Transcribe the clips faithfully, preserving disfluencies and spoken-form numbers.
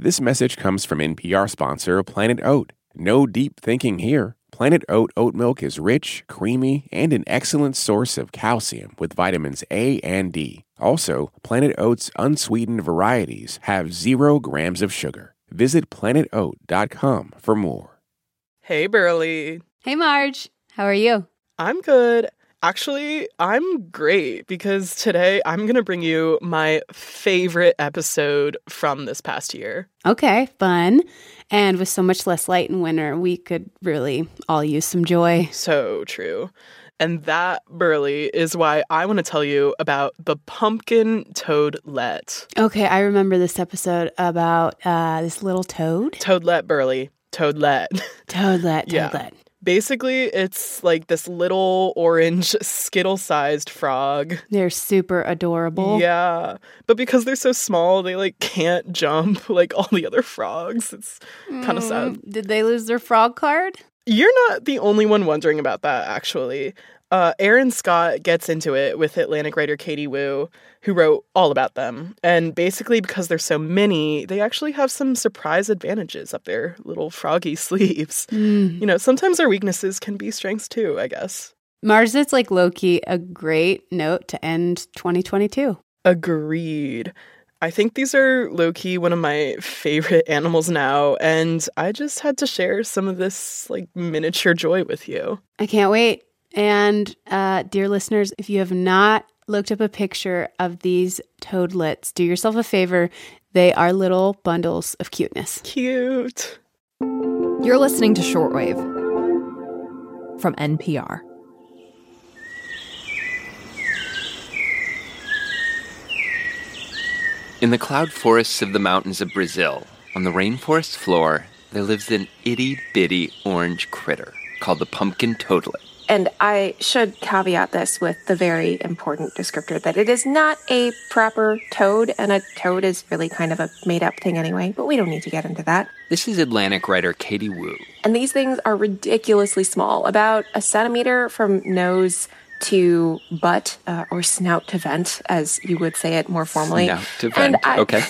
This message comes from N P R sponsor Planet Oat. No deep thinking here. Planet Oat oat milk is rich, creamy, and an excellent source of calcium with vitamins A and D. Also, Planet Oat's unsweetened varieties have zero grams of sugar. Visit planet oat dot com for more. Hey, Burley. Hey, Marge. How are you? I'm good. Actually, I'm great because today I'm going to bring you my favorite episode from this past year. Okay, fun. And with so much less light in winter, we could really all use some joy. So true. And that, Burley, is why I want to tell you about the Pumpkin Toadlet. Okay, I remember this episode about uh, this little toad. Toadlet, Burley. Toadlet. Toadlet, Yeah. toadlet. Basically, it's like this little orange Skittle-sized frog. They're super adorable. Yeah, but because they're so small, they like can't jump like all the other frogs. It's kind of sad. Mm, did they lose their frog card? You're not the only one wondering about that, actually. Uh, Aaron Scott gets into it with Atlantic writer Katie Wu, who wrote all about them. And basically, because there's so many, they actually have some surprise advantages up their little froggy sleeves. Mm. You know, sometimes our weaknesses can be strengths too, I guess. Mars, it's like low-key a great note to end twenty twenty-two. Agreed. I think these are low-key one of my favorite animals now, and I just had to share some of this like miniature joy with you. I can't wait. And uh, dear listeners, if you have not looked up a picture of these toadlets, do yourself a favor. They are little bundles of cuteness. Cute. You're listening to Shortwave from N P R. In the cloud forests of the mountains of Brazil, on the rainforest floor, there lives an itty-bitty orange critter called the pumpkin toadlet. And I should caveat this with the very important descriptor that it is not a proper toad, and a toad is really kind of a made-up thing anyway, but we don't need to get into that. This is Atlantic writer Katie Wu. And these things are ridiculously small, about a centimeter from nose to butt, uh, or snout to vent, as you would say it more formally. Snout to vent, I- okay.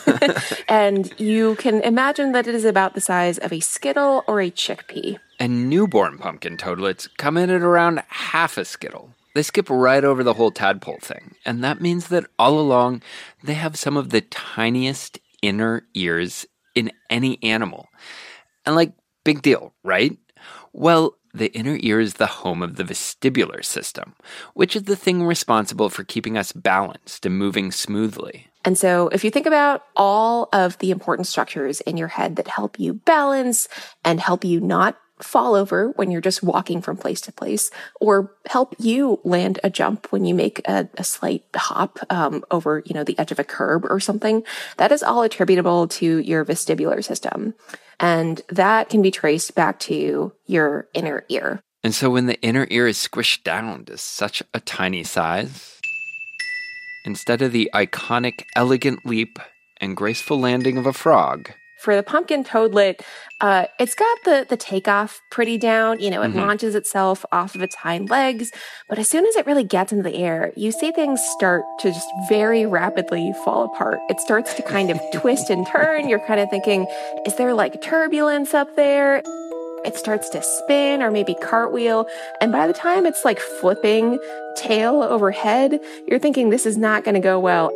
And you can imagine that it is about the size of a Skittle or a chickpea. And newborn pumpkin toadlets come in at around half a skittle. They skip right over the whole tadpole thing, and that means that all along, they have some of the tiniest inner ears in any animal. And like, big deal, right? Well, the inner ear is the home of the vestibular system, which is the thing responsible for keeping us balanced and moving smoothly. And so if you think about all of the important structures in your head that help you balance and help you not fall over when you're just walking from place to place, or help you land a jump when you make a, a slight hop um, over, you know, the edge of a curb or something, that is all attributable to your vestibular system. And that can be traced back to your inner ear. And so when the inner ear is squished down to such a tiny size, instead of the iconic elegant leap and graceful landing of a frog, for the pumpkin toadlet, uh, it's got the, the takeoff pretty down. You know, it Mm-hmm. launches itself off of its hind legs. But as soon as it really gets into the air, you see things start to just very rapidly fall apart. It starts to kind of twist and turn. You're kind of thinking, is there like turbulence up there? It starts to spin or maybe cartwheel. And by the time it's like flipping tail over head, you're thinking this is not going to go well.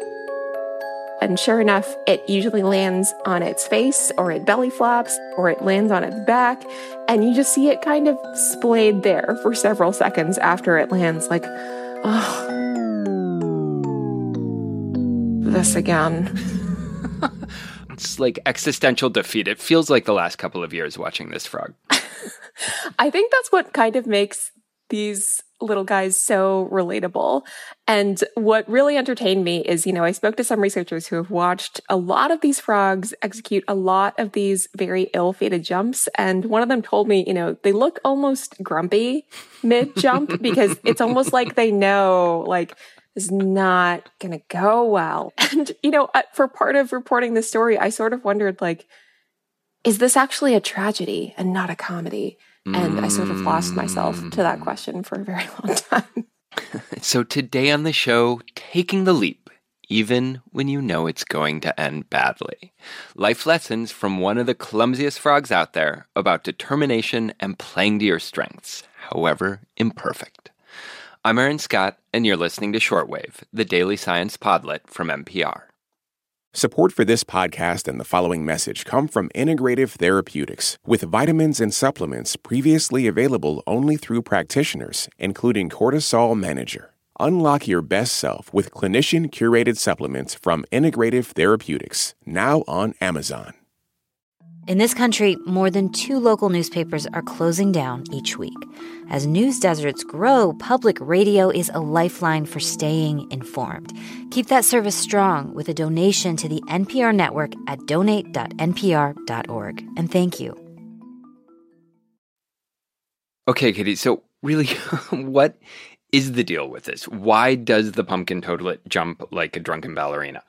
And sure enough, it usually lands on its face, or it belly flops, or it lands on its back, and you just see it kind of splayed there for several seconds after it lands, like, oh, this again. it's like existential defeat. It feels like the last couple of years watching this frog. I think that's what kind of makes these little guys so relatable. And what really entertained me is, you know, I spoke to some researchers who have watched a lot of these frogs execute a lot of these very ill-fated jumps. And one of them told me, you know, they look almost grumpy mid-jump because it's almost like they know, like, this is not going to go well. And, you know, for part of reporting this story, I sort of wondered, like, is this actually a tragedy and not a comedy? And I sort of lost myself to that question for a very long time. So today on the show, Taking the Leap, even when you know it's going to end badly. Life lessons from one of the clumsiest frogs out there about determination and playing to your strengths, however imperfect. I'm Aaron Scott, and you're listening to Shortwave, the daily science podlet from N P R. Support for this podcast and the following message come from Integrative Therapeutics, with vitamins and supplements previously available only through practitioners, including Cortisol Manager. Unlock your best self with clinician-curated supplements from Integrative Therapeutics, now on Amazon. In this country, more than two local newspapers are closing down each week. As news deserts grow, public radio is a lifeline for staying informed. Keep that service strong with a donation to the N P R network at donate dot n p r dot org. And thank you. Okay, Katie, so really, what is the deal with this? Why does the pumpkin toadlet jump like a drunken ballerina?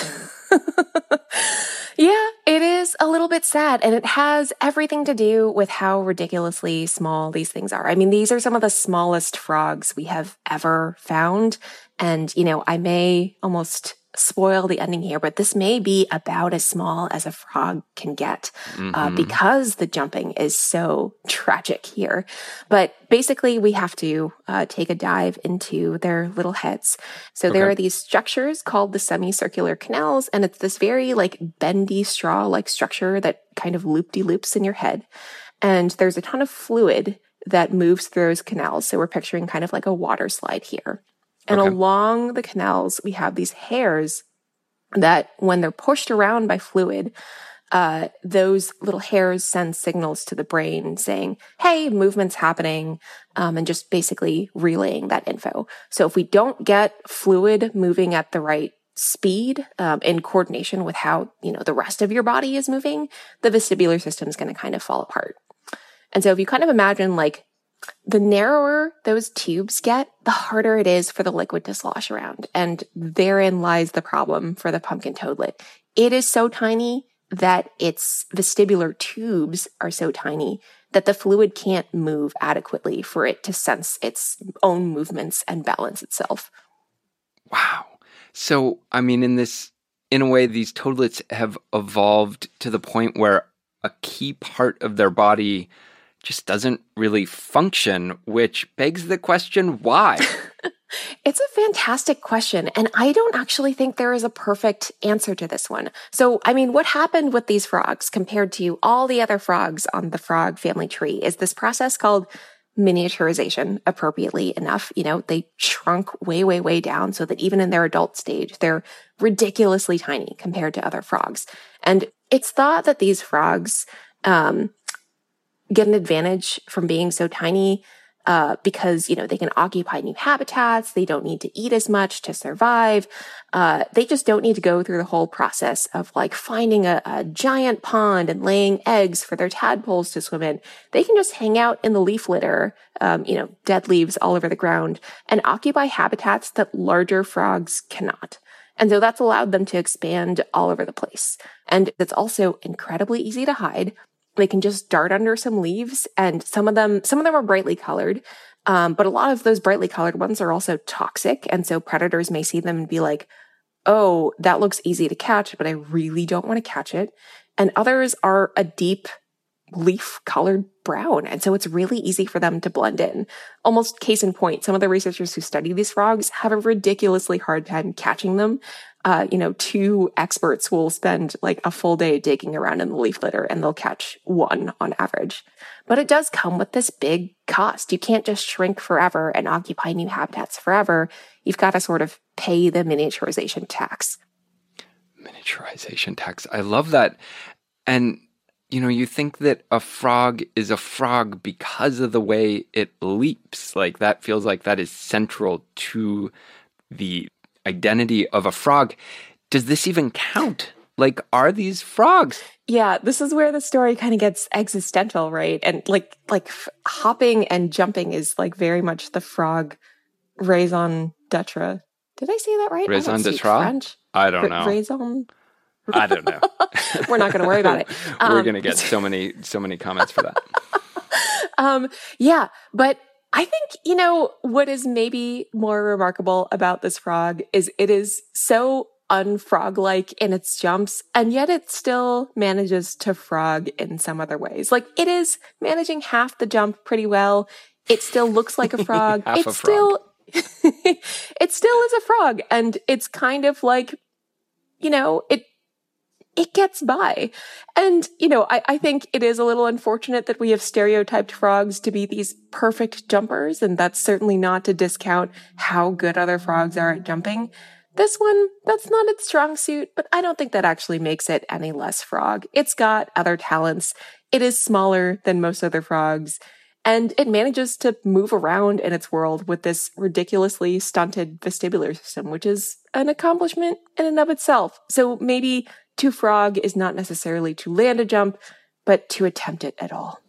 Yeah, it is a little bit sad, and it has everything to do with how ridiculously small these things are. I mean, these are some of the smallest frogs we have ever found. And, you know, I may almost spoil the ending here, but this may be about as small as a frog can get mm-hmm. uh, because the jumping is so tragic here. But basically, we have to uh, take a dive into their little heads. So okay. There are these structures called the semicircular canals, and it's this very like bendy straw-like structure that kind of loop-de-loops in your head. And there's a ton of fluid that moves through those canals. So we're picturing kind of like a water slide here. And okay. along the canals, we have these hairs that when they're pushed around by fluid, uh, those little hairs send signals to the brain saying, hey, movement's happening, um, and just basically relaying that info. So if we don't get fluid moving at the right speed um, in coordination with how, you know, the rest of your body is moving, the vestibular system is going to kind of fall apart. And so if you kind of imagine like the narrower those tubes get, the harder it is for the liquid to slosh around. And therein lies the problem for the pumpkin toadlet. It is so tiny that its vestibular tubes are so tiny that the fluid can't move adequately for it to sense its own movements and balance itself. Wow. So, I mean, in this, in a way, these toadlets have evolved to the point where a key part of their body just doesn't really function, which begs the question, why? It's a fantastic question, and I don't actually think there is a perfect answer to this one. So, I mean, what happened with these frogs compared to all the other frogs on the frog family tree is this process called miniaturization, appropriately enough. You know, they shrunk way, way, way down so that even in their adult stage, they're ridiculously tiny compared to other frogs. And it's thought that these frogs, um, get an advantage from being so tiny uh, because, you know, they can occupy new habitats. They don't need to eat as much to survive. Uh, they just don't need to go through the whole process of like finding a, a giant pond and laying eggs for their tadpoles to swim in. They can just hang out in the leaf litter, um, you know, dead leaves all over the ground, and occupy habitats that larger frogs cannot. And so that's allowed them to expand all over the place. And it's also incredibly easy to hide. They can just dart under some leaves, and some of them, some of them are brightly colored. Um, but a lot of those brightly colored ones are also toxic. And so predators may see them and be like, oh, that looks easy to catch, but I really don't want to catch it. And others are a deep leaf colored brown. And so it's really easy for them to blend in. Almost case in point, some of the researchers who study these frogs have a ridiculously hard time catching them. Uh, you know, two experts will spend like a full day digging around in the leaf litter and they'll catch one on average. But it does come with this big cost. You can't just shrink forever and occupy new habitats forever. You've got to sort of pay the miniaturization tax. Miniaturization tax. I love that. And, you know, you think that a frog is a frog because of the way it leaps. Like that feels like that is central to the identity of a frog. Does this even count? Like, are these frogs? Yeah, this is where the story kind of gets existential, right? And like, like f- hopping and jumping is like very much the frog raison d'etre. Did I say that right? Raison d'etre? French. I don't know. R- raison. I don't know. We're not going to worry about it. Um, We're going to get so many, so many comments for that. um, yeah, but I think, you know, what is maybe more remarkable about this frog is it is so unfrog-like in its jumps, and yet it still manages to frog in some other ways. Like, it is managing half the jump pretty well. It still looks like a frog. Half it's a frog. still it still is a frog, and it's kind of like, you know, it it gets by. And, you know, I, I think it is a little unfortunate that we have stereotyped frogs to be these perfect jumpers, and that's certainly not to discount how good other frogs are at jumping. This one, that's not its strong suit, but I don't think that actually makes it any less frog. It's got other talents. It is smaller than most other frogs, and it manages to move around in its world with this ridiculously stunted vestibular system, which is an accomplishment in and of itself. So maybe to frog is not necessarily to land a jump, but to attempt it at all.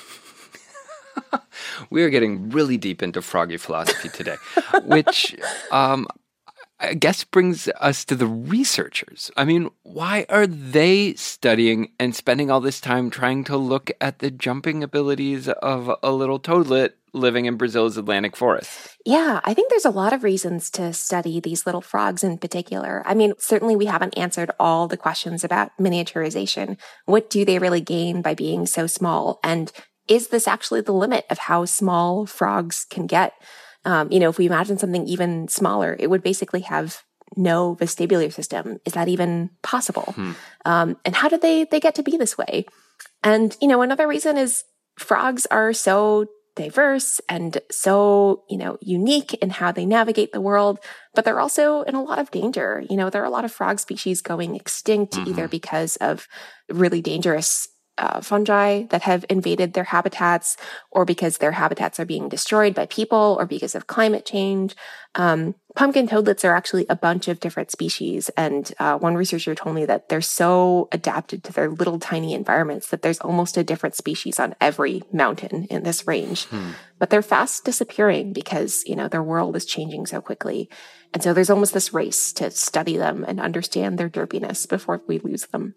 We are getting really deep into froggy philosophy today, which um, I guess brings us to the researchers. I mean, why are they studying and spending all this time trying to look at the jumping abilities of a little toadlet living in Brazil's Atlantic forest? Yeah, I think there's a lot of reasons to study these little frogs in particular. I mean, certainly we haven't answered all the questions about miniaturization. What do they really gain by being so small? And is this actually the limit of how small frogs can get? Um, you know, if we imagine something even smaller, it would basically have no vestibular system. Is that even possible? Hmm. Um, and how did they, they get to be this way? And, you know, another reason is frogs are so diverse and so, you know, unique in how they navigate the world, but they're also in a lot of danger. You know, there are a lot of frog species going extinct, mm-hmm. either because of really dangerous Uh, fungi that have invaded their habitats, or because their habitats are being destroyed by people, or because of climate change. Um, pumpkin toadlets are actually a bunch of different species. And uh, one researcher told me that they're so adapted to their little tiny environments that there's almost a different species on every mountain in this range. Hmm. But they're fast disappearing because, you know, their world is changing so quickly. And so there's almost this race to study them and understand their derpiness before we lose them.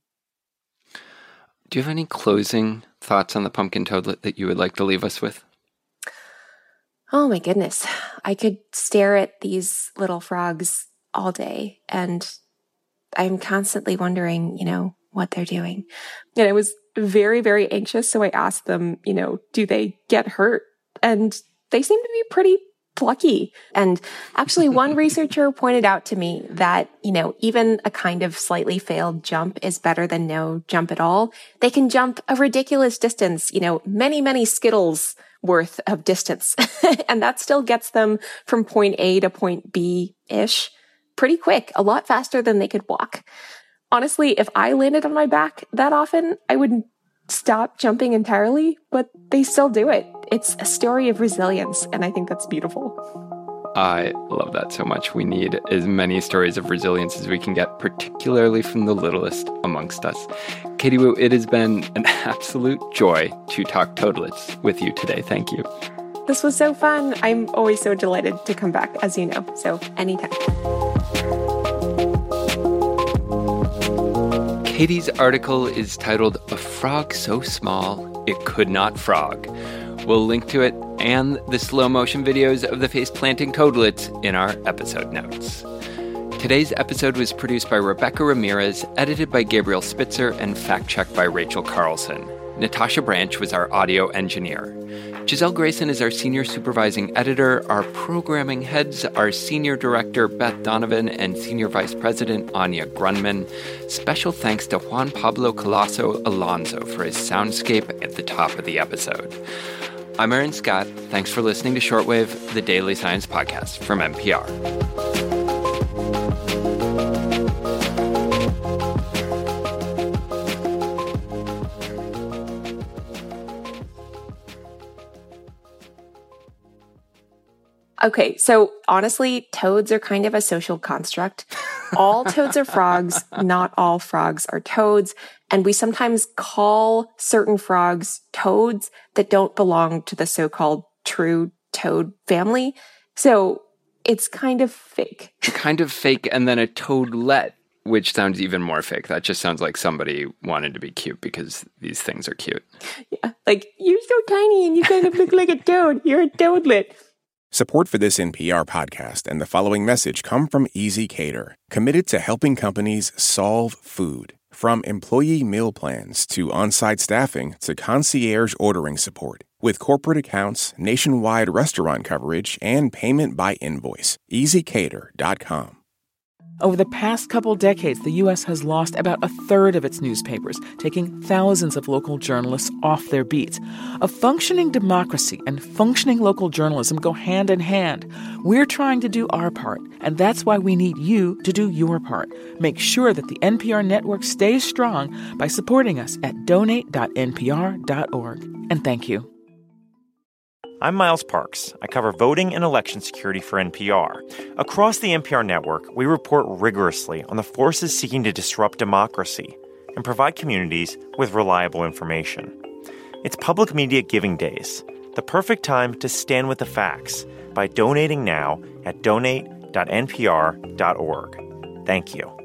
Do you have any closing thoughts on the pumpkin toadlet that you would like to leave us with? Oh my goodness. I could stare at these little frogs all day, and I'm constantly wondering, you know, what they're doing. And I was very, very anxious, so I asked them, you know, do they get hurt? And they seem to be pretty plucky. And actually, one researcher pointed out to me that, you know, even a kind of slightly failed jump is better than no jump at all. They can jump a ridiculous distance, you know, many, many Skittles worth of distance. And that still gets them from point A to point B-ish pretty quick, a lot faster than they could walk. Honestly, if I landed on my back that often, I would stop jumping entirely, but they still do it. It's a story of resilience, and I think that's beautiful. I love that so much. We need as many stories of resilience as we can get, particularly from the littlest amongst us. Katie Woo, it has been an absolute joy to talk toadlets with you today. Thank you. This was so fun. I'm always so delighted to come back, as you know, so anytime. Katie's article is titled "A Frog So Small It Could Not Frog." We'll link to it and the slow motion videos of the face-planting toadlets in our episode notes. Today's episode was produced by Rebecca Ramirez, edited by Gabriel Spitzer, and fact-checked by Rachel Carlson. Natasha Branch was our audio engineer. Giselle Grayson is our senior supervising editor. Our programming heads are senior director Beth Donovan and senior vice president Anya Grunman. Special thanks to Juan Pablo Colasso Alonso for his soundscape at the top of the episode. I'm Aaron Scott. Thanks for listening to Shortwave, the daily science podcast from N P R. Okay, so honestly, toads are kind of a social construct. All toads are frogs, not all frogs are toads, and we sometimes call certain frogs toads that don't belong to the so-called true toad family. So it's kind of fake. Kind of fake, and then a toadlet, which sounds even more fake. That just sounds like somebody wanted to be cute because these things are cute. Yeah, like, you're so tiny and you kind of look like a toad. You're a toadlet. Support for this N P R podcast and the following message come from Easy Cater, committed to helping companies solve food. From employee meal plans to on-site staffing to concierge ordering support. With corporate accounts, nationwide restaurant coverage, and payment by invoice. easy cater dot com. Over the past couple decades, the U S has lost about a third of its newspapers, taking thousands of local journalists off their beats. A functioning democracy and functioning local journalism go hand in hand. We're trying to do our part, and that's why we need you to do your part. Make sure that the N P R network stays strong by supporting us at donate dot n p r dot org. And thank you. I'm Miles Parks. I cover voting and election security for N P R. Across the N P R network, we report rigorously on the forces seeking to disrupt democracy and provide communities with reliable information. It's Public Media Giving Days, the perfect time to stand with the facts by donating now at donate dot n p r dot org. Thank you.